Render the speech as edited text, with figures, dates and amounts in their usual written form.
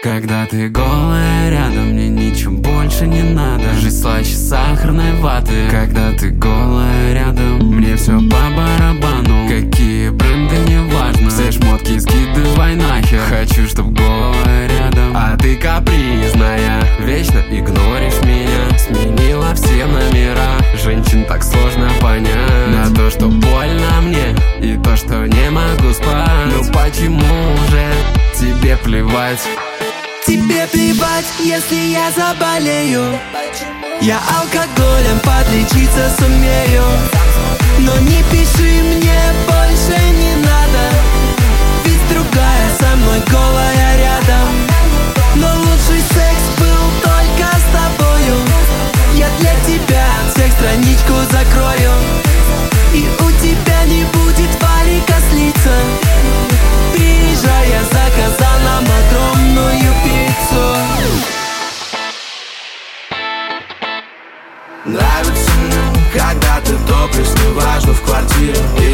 Когда ты голая рядом, мне ничего больше не надо. Жизнь слаще сахарной ваты. Когда ты голая рядом, мне все по барабану. Какие бренды, не важно. Все шмотки скидывай нахер. Хочу, чтоб голая рядом, а ты капризная. Вечно игноришь меня. Сменила все номера. Женщин так сложно понять. На то, что больно мне, и то, что не могу спать. Ну почему же тебе плевать? Тебе плевать, если я заболею. Я алкоголем подлечиться сумею. Но не пиши мне, больше не надо. Ведь другая со мной голая рядом. Но лучший секс был только с тобою. Я для тебя всех страничку закрою. И у тебя не будет варика слиться. Приезжай, я заказал нам огромную пиццу. Нравится мне, когда ты топишь, неважно в квартире или